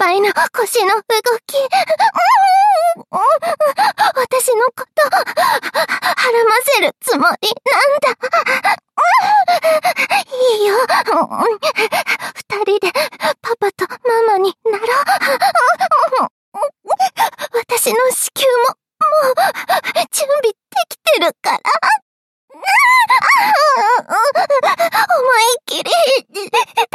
態の腰の動き。私のことはらませるつもりなんだ。いいよ。二人でパパとママになろう。私の子宮ももう準備できてるから。思いっきり